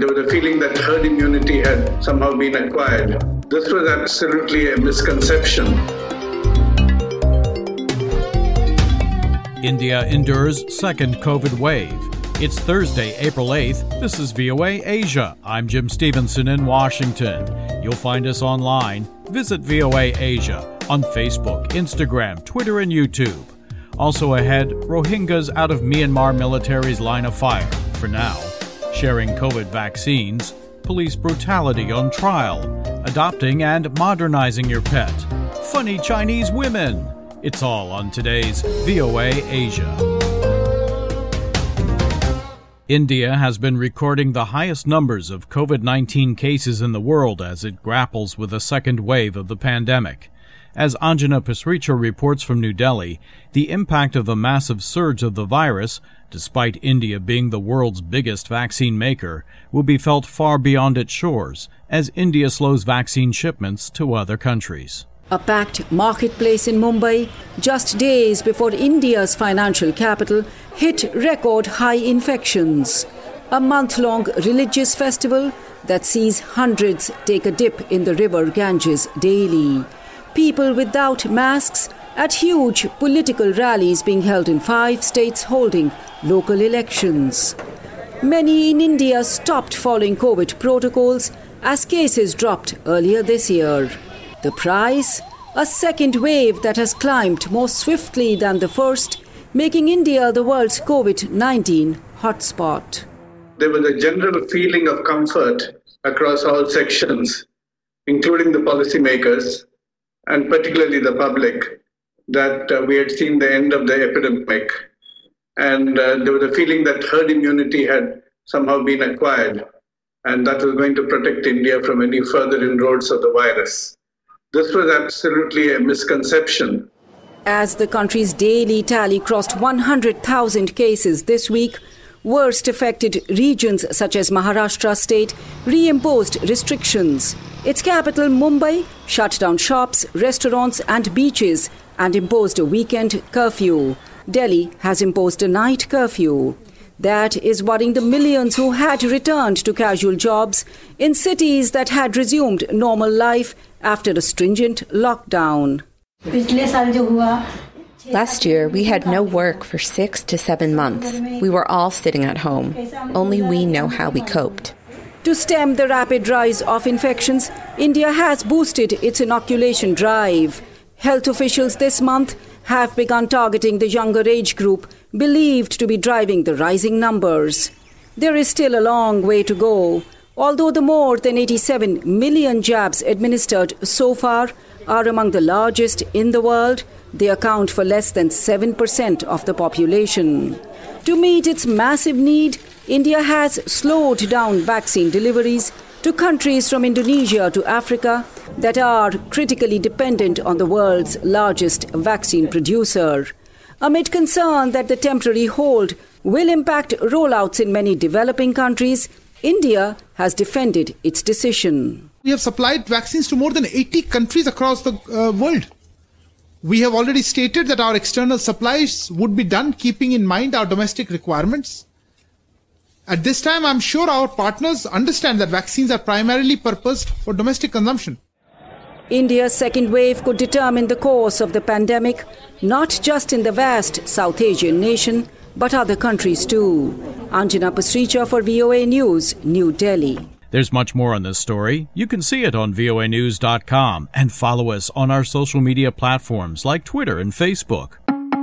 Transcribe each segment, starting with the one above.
There was a feeling that herd immunity had somehow been acquired. This was absolutely a misconception. India endures second COVID wave. It's Thursday, April 8th. This is VOA Asia. I'm Jim Stevenson in Washington. You'll find us online. Visit VOA Asia on Facebook, Instagram, Twitter, and YouTube. Also ahead, Rohingyas out of Myanmar military's line of fire. For now, sharing COVID vaccines, police brutality on trial, adopting and modernizing your pet, funny Chinese women. It's all on today's VOA Asia. India has been recording the highest numbers of COVID-19 cases in the world as it grapples with a second wave of the pandemic. As Anjana Pasricha reports from New Delhi, the impact of the massive surge of the virus, despite India being the world's biggest vaccine maker, will be felt far beyond its shores as India slows vaccine shipments to other countries. A packed marketplace in Mumbai, just days before India's financial capital hit record high infections. A month-long religious festival that sees hundreds take a dip in the river Ganges daily. People without masks at huge political rallies being held in 5 states holding local elections. Many in India stopped following COVID protocols as cases dropped earlier this year. The price? A second wave that has climbed more swiftly than the first, making India the world's COVID-19 hotspot. There was a general feeling of comfort across all sections, including the policymakers, and particularly the public, that we had seen the end of the epidemic. And there was a feeling that herd immunity had somehow been acquired, and that was going to protect India from any further inroads of the virus. This was absolutely a misconception. As the country's daily tally crossed 100,000 cases this week, worst affected regions such as Maharashtra state reimposed restrictions. Its capital, Mumbai, shut down shops, restaurants and beaches and imposed a weekend curfew. Delhi has imposed a night curfew. That is worrying the millions who had returned to casual jobs in cities that had resumed normal life after a stringent lockdown. Last year, we had no work for 6 to 7 months. We were all sitting at home. Only we know how we coped. To stem the rapid rise of infections, India has boosted its inoculation drive. Health officials this month have begun targeting the younger age group, believed to be driving the rising numbers. There is still a long way to go. Although the more than 87 million jabs administered so far are among the largest in the world, they account for less than 7% of the population. To meet its massive need, India has slowed down vaccine deliveries to countries from Indonesia to Africa that are critically dependent on the world's largest vaccine producer. Amid concern that the temporary hold will impact rollouts in many developing countries, India has defended its decision. We have supplied vaccines to more than 80 countries across the world. We have already stated that our external supplies would be done keeping in mind our domestic requirements. At this time, I'm sure our partners understand that vaccines are primarily purposed for domestic consumption. India's second wave could determine the course of the pandemic, not just in the vast South Asian nation, but other countries too. Anjana Pasricha for VOA News, New Delhi. There's much more on this story. You can see it on voanews.com and follow us on our social media platforms like Twitter and Facebook.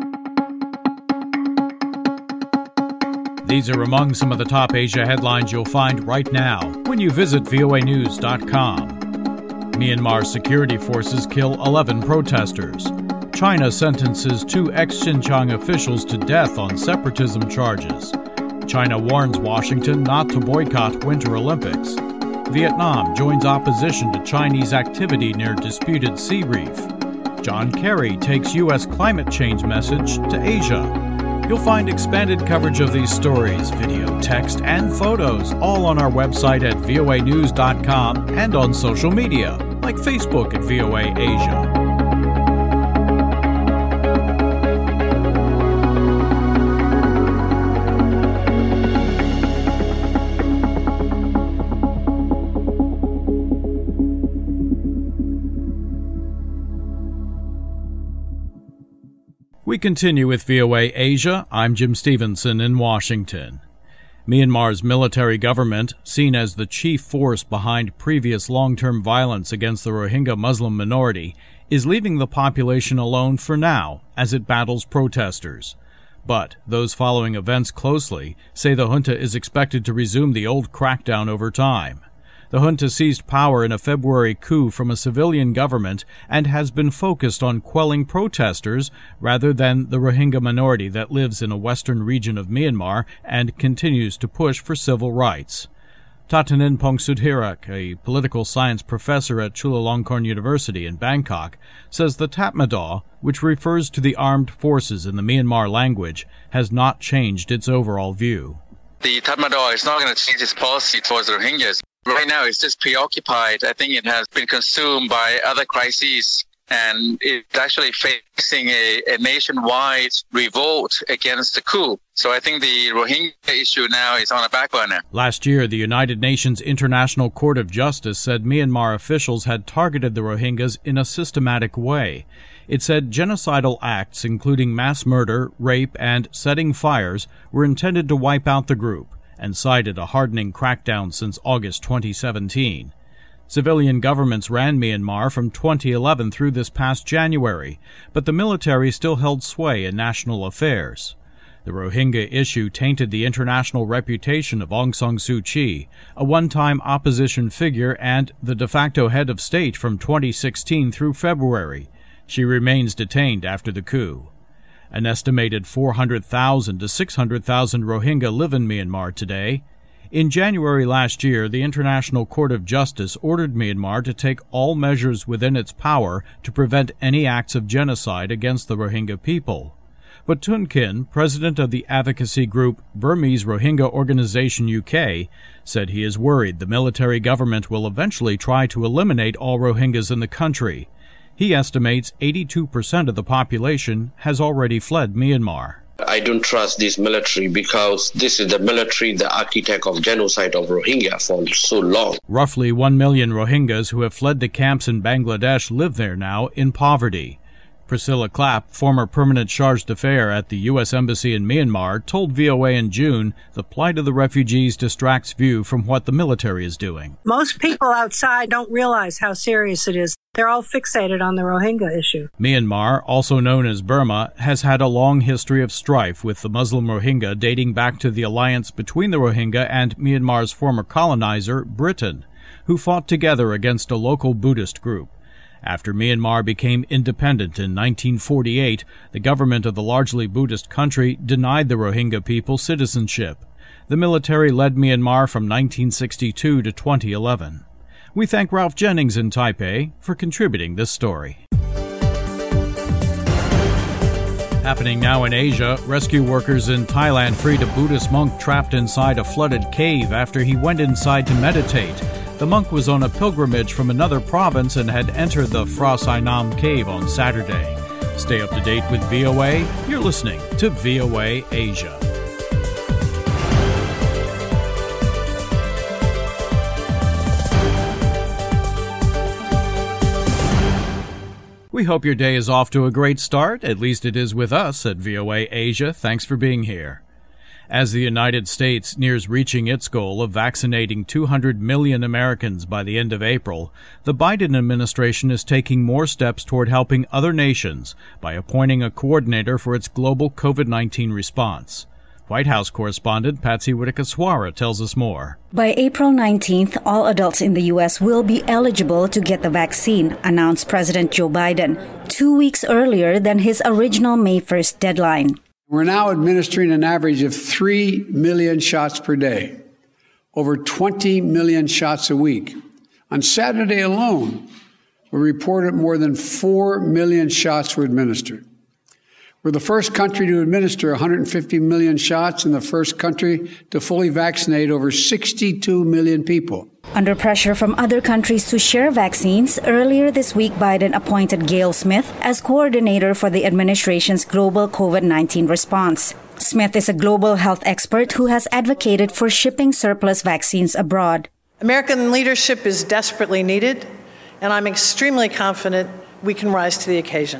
These are among some of the top Asia headlines you'll find right now when you visit voanews.com. Myanmar security forces kill 11 protesters. China sentences 2 ex-Xinjiang officials to death on separatism charges. China warns Washington not to boycott Winter Olympics. Vietnam joins opposition to Chinese activity near disputed sea reef. John Kerry takes U.S. climate change message to Asia. You'll find expanded coverage of these stories, video, text, and photos, all on our website at voanews.com and on social media, like Facebook at VOA Asia. We continue with VOA Asia. I'm Jim Stevenson in Washington. Myanmar's military government, seen as the chief force behind previous long-term violence against the Rohingya Muslim minority, is leaving the population alone for now as it battles protesters. But those following events closely say the junta is expected to resume the old crackdown over time. The junta seized power in a February coup from a civilian government and has been focused on quelling protesters rather than the Rohingya minority that lives in a western region of Myanmar and continues to push for civil rights. Tatanin Pongsudhirak, a political science professor at Chulalongkorn University in Bangkok, says the Tatmadaw, which refers to the armed forces in the Myanmar language, has not changed its overall view. The Tatmadaw is not going to change its policy towards the Rohingyas. Right now, it's just preoccupied. I think it has been consumed by other crises, and it's actually facing a nationwide revolt against the coup. So I think the Rohingya issue now is on a back burner. Last year, the United Nations International Court of Justice said Myanmar officials had targeted the Rohingyas in a systematic way. It said genocidal acts, including mass murder, rape, and setting fires, were intended to wipe out the group, and cited a hardening crackdown since August 2017. Civilian governments ran Myanmar from 2011 through this past January, but the military still held sway in national affairs. The Rohingya issue tainted the international reputation of Aung San Suu Kyi, a one-time opposition figure and the de facto head of state from 2016 through February. She remains detained after the coup. An estimated 400,000 to 600,000 Rohingya live in Myanmar today. In January last year, the International Court of Justice ordered Myanmar to take all measures within its power to prevent any acts of genocide against the Rohingya people. But Tun Kin, president of the advocacy group Burmese Rohingya Organization UK, said he is worried the military government will eventually try to eliminate all Rohingyas in the country. He estimates 82% of the population has already fled Myanmar. I don't trust this military because this is the military, the architect of genocide of Rohingya for so long. Roughly 1 million Rohingyas who have fled the camps in Bangladesh live there now in poverty. Priscilla Clapp, former permanent charge d'affaires at the U.S. Embassy in Myanmar, told VOA in June the plight of the refugees distracts view from what the military is doing. Most people outside don't realize how serious it is. They're all fixated on the Rohingya issue. Myanmar, also known as Burma, has had a long history of strife with the Muslim Rohingya dating back to the alliance between the Rohingya and Myanmar's former colonizer, Britain, who fought together against a local Buddhist group. After Myanmar became independent in 1948, the government of the largely Buddhist country denied the Rohingya people citizenship. The military led Myanmar from 1962 to 2011. We thank Ralph Jennings in Taipei for contributing this story. Happening now in Asia, rescue workers in Thailand freed a Buddhist monk trapped inside a flooded cave after he went inside to meditate. The monk was on a pilgrimage from another province and had entered the Phra Sai Nam cave on Saturday. Stay up to date with VOA. You're listening to VOA Asia. We hope your day is off to a great start. At least it is with us at VOA Asia. Thanks for being here. As the United States nears reaching its goal of vaccinating 200 million Americans by the end of April, the Biden administration is taking more steps toward helping other nations by appointing a coordinator for its global COVID-19 response. White House correspondent Patsy Widakuswara tells us more. By April 19th, all adults in the U.S. will be eligible to get the vaccine, announced President Joe Biden, 2 weeks earlier than his original May 1st deadline. We're now administering an average of 3 million shots per day, over 20 million shots a week. On Saturday alone, we reported more than 4 million shots were administered. We're the first country to administer 150 million shots and the first country to fully vaccinate over 62 million people. Under pressure from other countries to share vaccines, earlier this week Biden appointed Gail Smith as coordinator for the administration's global COVID-19 response. Smith is a global health expert who has advocated for shipping surplus vaccines abroad. American leadership is desperately needed, and I'm extremely confident we can rise to the occasion.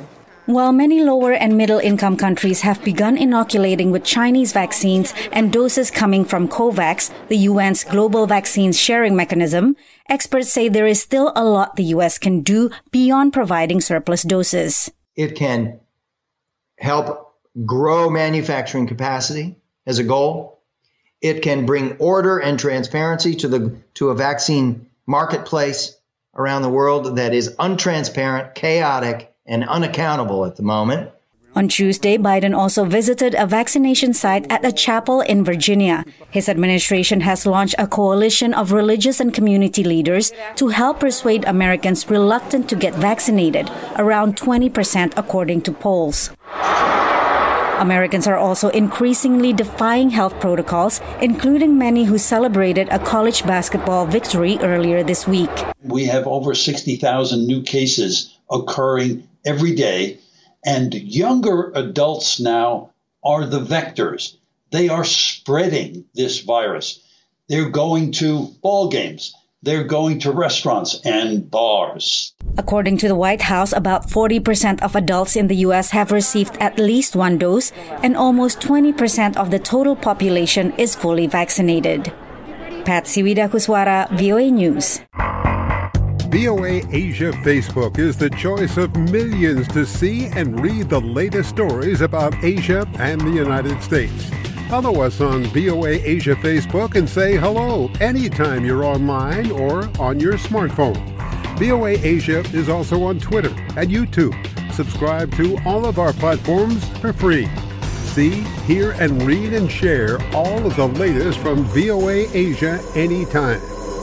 While many lower and middle income countries have begun inoculating with Chinese vaccines and doses coming from COVAX, the UN's global vaccines sharing mechanism, experts say there is still a lot the U.S. can do beyond providing surplus doses. It can help grow manufacturing capacity as a goal. It can bring order and transparency to a vaccine marketplace around the world that is untransparent, chaotic, and unaccountable at the moment. On Tuesday, Biden also visited a vaccination site at a chapel in Virginia. His administration has launched a coalition of religious and community leaders to help persuade Americans reluctant to get vaccinated, around 20% according to polls. Americans are also increasingly defying health protocols, including many who celebrated a college basketball victory earlier this week. We have over 60,000 new cases occurring every day, and younger adults now are the vectors. They are spreading this virus. They're going to ball games. They're going to restaurants and bars. According to the White House, about 40% of adults in the U.S. have received at least one dose, and almost 20% of the total population is fully vaccinated. Patsy Widakuswara, VOA News. VOA Asia Facebook is the choice of millions to see and read the latest stories about Asia and the United States. Follow us on VOA Asia Facebook and say hello anytime you're online or on your smartphone. VOA Asia is also on Twitter and YouTube. Subscribe to all of our platforms for free. See, hear, and read and share all of the latest from VOA Asia anytime.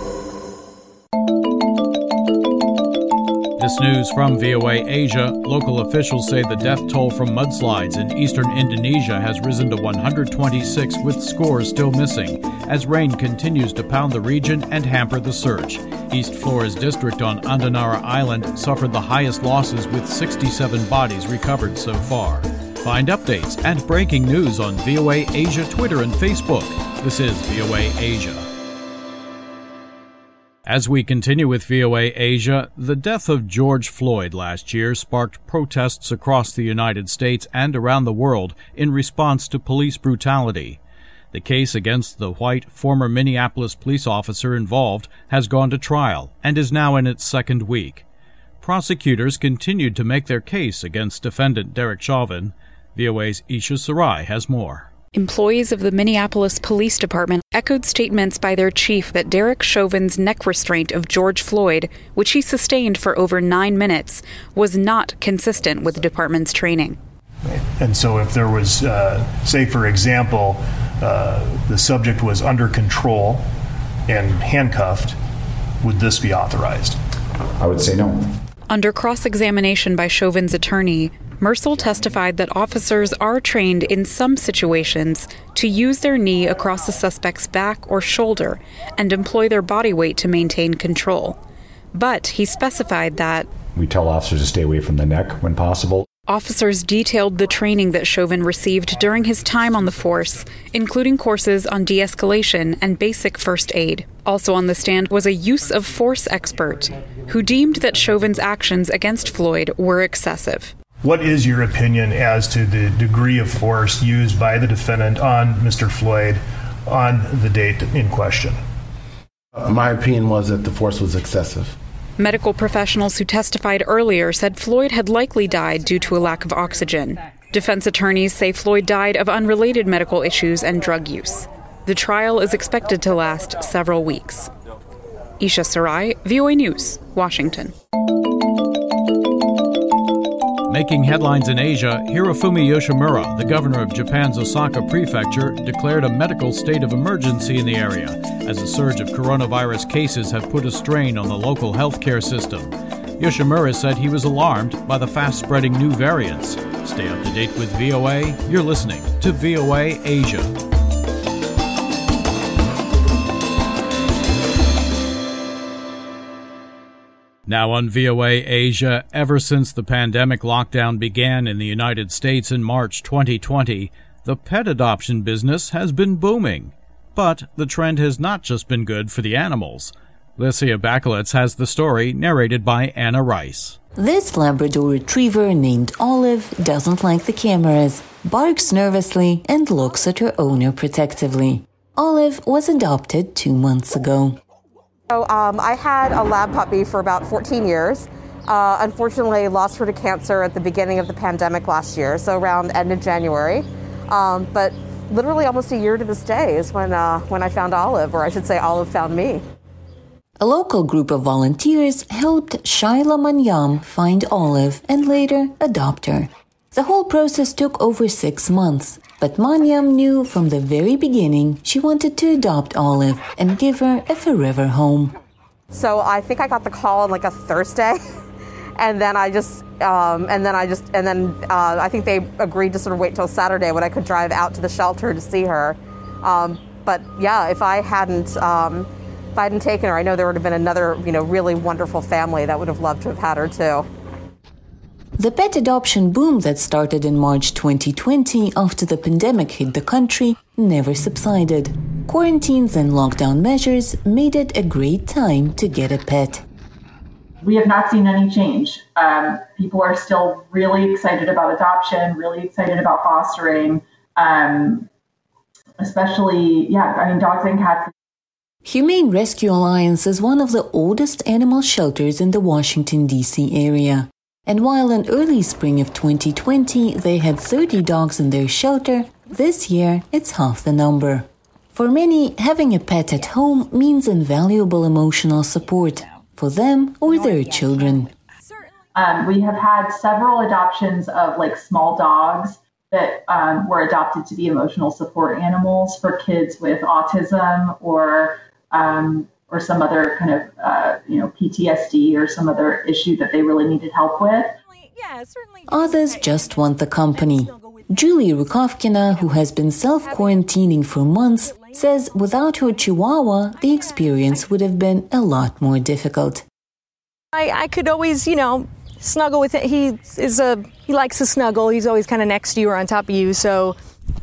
This news from VOA Asia. Local officials say the death toll from mudslides in eastern Indonesia has risen to 126, with scores still missing, as rain continues to pound the region and hamper the search. East Flores District on Andanara Island suffered the highest losses, with 67 bodies recovered so far. Find updates and breaking news on VOA Asia Twitter and Facebook. This is VOA Asia. As we continue with VOA Asia, the death of George Floyd last year sparked protests across the United States and around the world in response to police brutality. The case against the white former Minneapolis police officer involved has gone to trial and is now in its second week. Prosecutors continued to make their case against defendant Derek Chauvin. VOA's Isha Sarai has more. Employees of the Minneapolis Police Department echoed statements by their chief that Derek Chauvin's neck restraint of George Floyd, which he sustained for over 9 minutes, was not consistent with the department's training. And so if there was, say, for example, the subject was under control and handcuffed, would this be authorized? I would say no. Under cross-examination by Chauvin's attorney, Mersel testified that officers are trained in some situations to use their knee across the suspect's back or shoulder and employ their body weight to maintain control. But he specified that we tell officers to stay away from the neck when possible. Officers detailed the training that Chauvin received during his time on the force, including courses on de-escalation and basic first aid. Also on the stand was a use of force expert who deemed that Chauvin's actions against Floyd were excessive. What is your opinion as to the degree of force used by the defendant on Mr. Floyd on the date in question? My opinion was that the force was excessive. Medical professionals who testified earlier said Floyd had likely died due to a lack of oxygen. Defense attorneys say Floyd died of unrelated medical issues and drug use. The trial is expected to last several weeks. Isha Sarai, VOA News, Washington. Making headlines in Asia, Hirofumi Yoshimura, the governor of Japan's Osaka prefecture, declared a medical state of emergency in the area, as a surge of coronavirus cases have put a strain on the local healthcare system. Yoshimura said he was alarmed by the fast-spreading new variants. Stay up to date with VOA. You're listening to VOA Asia. Now on VOA Asia, ever since the pandemic lockdown began in the United States in March 2020, the pet adoption business has been booming. But the trend has not just been good for the animals. Licia Bakalets has the story narrated by Anna Rice. This Labrador retriever named Olive doesn't like the cameras, barks nervously, and looks at her owner protectively. Olive was adopted 2 months ago. So I had a lab puppy for about 14 years. Unfortunately, lost her to cancer at the beginning of the pandemic last year, so around end of January. But literally almost a year to this day is when I found Olive, or I should say Olive found me. A local group of volunteers helped Shaila Manyam find Olive and later adopt her. The whole process took over 6 months, but Manyam knew from the very beginning she wanted to adopt Olive and give her a forever home. So I think I got the call on like a Thursday, and then I think they agreed to sort of wait till Saturday when I could drive out to the shelter to see her. But yeah, if I hadn't taken her, I know there would have been another, really wonderful family that would have loved to have had her too. The pet adoption boom that started in March 2020 after the pandemic hit the country never subsided. Quarantines and lockdown measures made it a great time to get a pet. We have not seen any change. People are still really excited about adoption, really excited about fostering, especially, dogs and cats. Humane Rescue Alliance is one of the oldest animal shelters in the Washington, D.C. area. And while in early spring of 2020 they had 30 dogs in their shelter, this year it's half the number. For many, having a pet at home means invaluable emotional support for them or their children. We have had several adoptions of small dogs that were adopted to be emotional support animals for kids with autism or some other kind of, PTSD or some other issue that they really needed help with. Others just want the company. Julie Rukovkina, who has been self-quarantining for months, says without her Chihuahua, the experience would have been a lot more difficult. I could always, snuggle with it. He likes to snuggle. He's always kind of next to you or on top of you, so...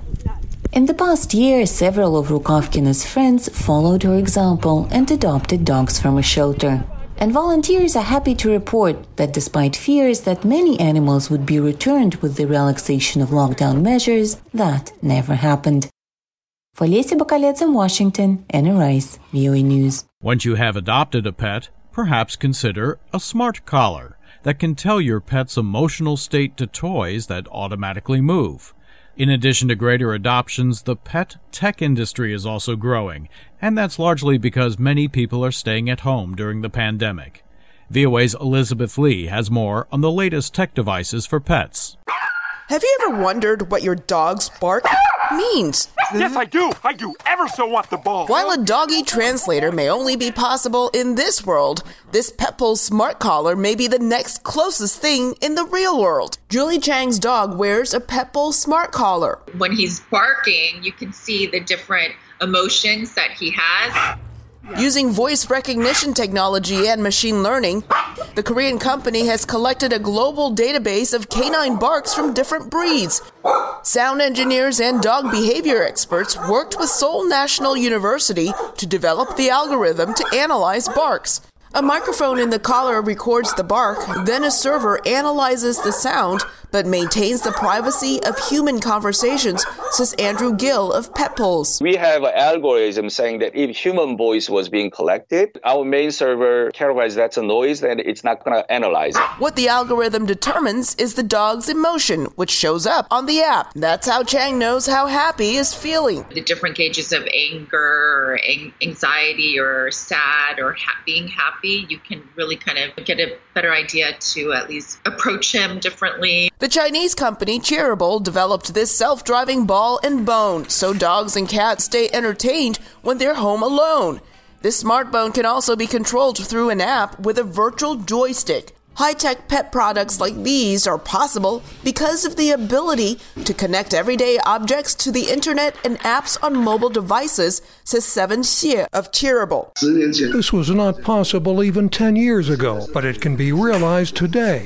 In the past year, several of Rukovkina's friends followed her example and adopted dogs from a shelter. And volunteers are happy to report that despite fears that many animals would be returned with the relaxation of lockdown measures, that never happened. For Lesi Bakalets in Washington, Anna Rice, VOA News. Once you have adopted a pet, perhaps consider a smart collar that can tell your pet's emotional state to toys that automatically move. In addition to greater adoptions, the pet tech industry is also growing, and that's largely because many people are staying at home during the pandemic. VOA's Elizabeth Lee has more on the latest tech devices for pets. Have you ever wondered what your dog's bark means? Yes, I do. I do ever so want the ball. While a doggy translator may only be possible in this world, this Petpulse smart collar may be the next closest thing in the real world. Julie Chang's dog wears a Petpulse smart collar. When he's barking, you can see the different emotions that he has. Using voice recognition technology and machine learning, the Korean company has collected a global database of canine barks from different breeds. Sound engineers and dog behavior experts worked with Seoul National University to develop the algorithm to analyze barks. A microphone in the collar records the bark, then a server analyzes the sound, but maintains the privacy of human conversations, says Andrew Gill of Petpulse. We have an algorithm saying that if human voice was being collected, our main server categorizes that's a noise and it's not going to analyze it. What the algorithm determines is the dog's emotion, which shows up on the app. That's how Chang knows how happy is feeling. The different gauges of anger or anxiety or sad or being happy, you can really kind of get a better idea to at least approach him differently. The Chinese company Cheerable developed this self-driving ball and bone so dogs and cats stay entertained when they're home alone. This smart bone can also be controlled through an app with a virtual joystick. High-tech pet products like these are possible because of the ability to connect everyday objects to the internet and apps on mobile devices, says Seven Xie of Cheerable. This was not possible even 10 years ago, but it can be realized today.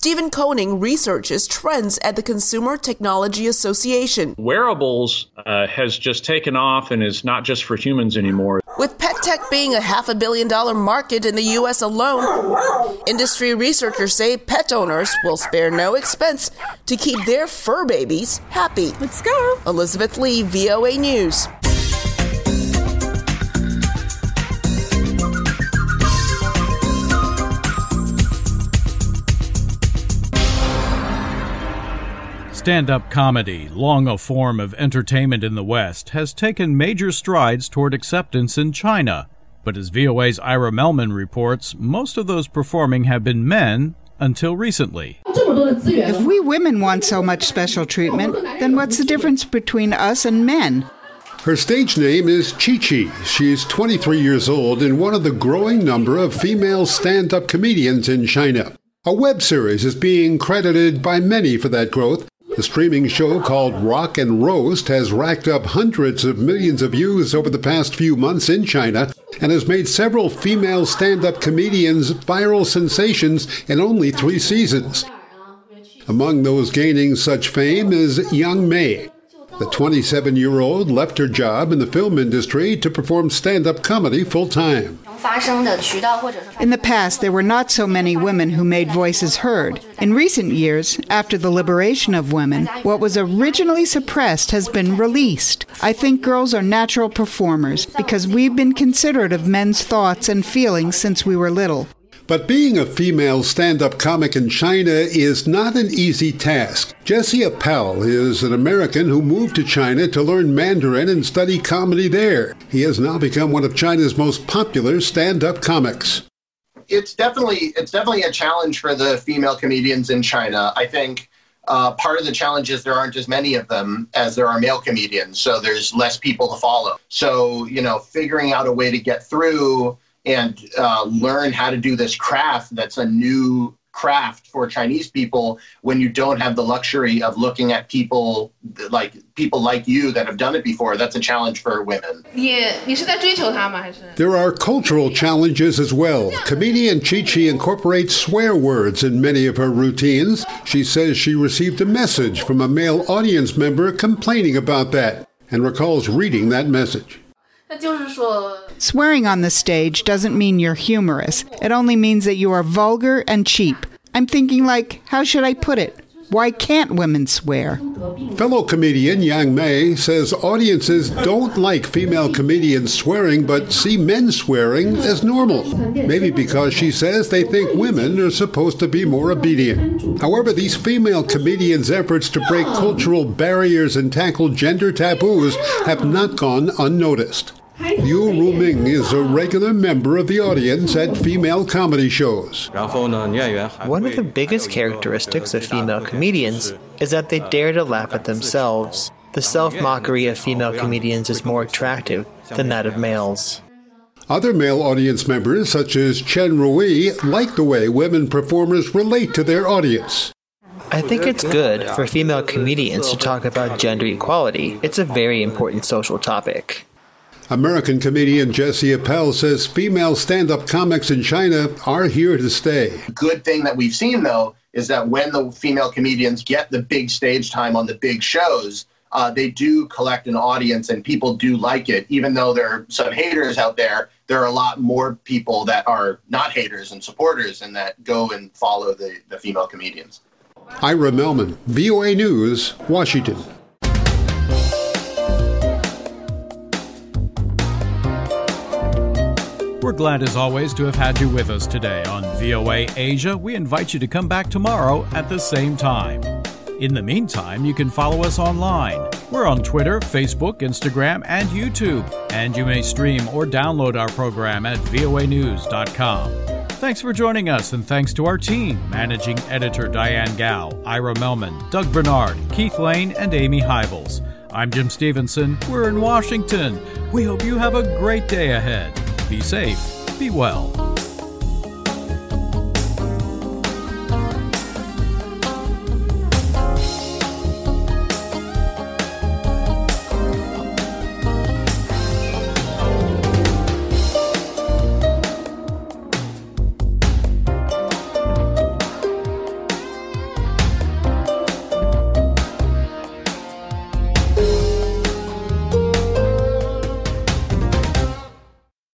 Stephen Koenig researches trends at the Consumer Technology Association. Wearables has just taken off and is not just for humans anymore. With pet tech being a $500 million market in the U.S. alone, industry researchers say pet owners will spare no expense to keep their fur babies happy. Let's go. Elizabeth Lee, VOA News. Stand-up comedy, long a form of entertainment in the West, has taken major strides toward acceptance in China. But as VOA's Ira Melman reports, most of those performing have been men until recently. If we women want so much special treatment, then what's the difference between us and men? Her stage name is Chi Chi. She's 23 years old and one of the growing number of female stand-up comedians in China. A web series is being credited by many for that growth. The streaming show called Rock and Roast has racked up hundreds of millions of views over the past few months in China and has made several female stand-up comedians viral sensations in only 3 seasons. Among those gaining such fame is Yang Mei. The 27-year-old left her job in the film industry to perform stand-up comedy full-time. In the past, there were not so many women who made voices heard. In recent years, after the liberation of women, what was originally suppressed has been released. I think girls are natural performers because we've been considerate of men's thoughts and feelings since we were little. But being a female stand-up comic in China is not an easy task. Jesse Appel is an American who moved to China to learn Mandarin and study comedy there. He has now become one of China's most popular stand-up comics. It's definitely a challenge for the female comedians in China. I think part of the challenge is there aren't as many of them as there are male comedians, so there's less people to follow. So, figuring out a way to get through and learn how to do this craft that's a new craft for Chinese people when you don't have the luxury of looking at people like you that have done it before. That's a challenge for women. There are cultural challenges as well. Comedian Chi Chi incorporates swear words in many of her routines. She says she received a message from a male audience member complaining about that and recalls reading that message. Swearing on the stage doesn't mean you're humorous. It only means that you are vulgar and cheap. I'm thinking how should I put it? Why can't women swear? Fellow comedian Yang Mei says audiences don't like female comedians swearing but see men swearing as normal. Maybe because she says they think women are supposed to be more obedient. However, these female comedians' efforts to break cultural barriers and tackle gender taboos have not gone unnoticed. Yu Ruming is a regular member of the audience at female comedy shows. One of the biggest characteristics of female comedians is that they dare to laugh at themselves. The self-mockery of female comedians is more attractive than that of males. Other male audience members, such as Chen Rui, like the way women performers relate to their audience. I think it's good for female comedians to talk about gender equality. It's a very important social topic. American comedian Jesse Appel says female stand-up comics in China are here to stay. Good thing that we've seen, though, is that when the female comedians get the big stage time on the big shows, they do collect an audience and people do like it. Even though there are some haters out there, there are a lot more people that are not haters and supporters and that go and follow the female comedians. Ira Melman, VOA News, Washington. We're glad, as always, to have had you with us today on VOA Asia. We invite you to come back tomorrow at the same time. In the meantime, you can follow us online. We're on Twitter, Facebook, Instagram, and YouTube. And you may stream or download our program at voanews.com. Thanks for joining us, and thanks to our team, Managing Editor Diane Gao, Ira Melman, Doug Bernard, Keith Lane, and Amy Hybels. I'm Jim Stevenson. We're in Washington. We hope you have a great day ahead. Be safe. Be well.